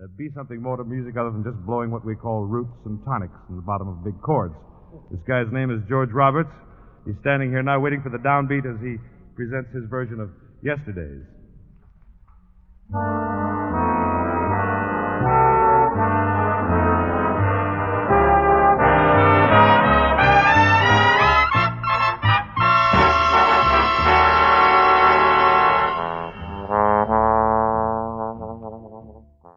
be something more to music other than just blowing what we call roots and tonics in the bottom of big chords. This guy's name is George Roberts. He's standing here now waiting for the downbeat as he presents his version of Yesterday's.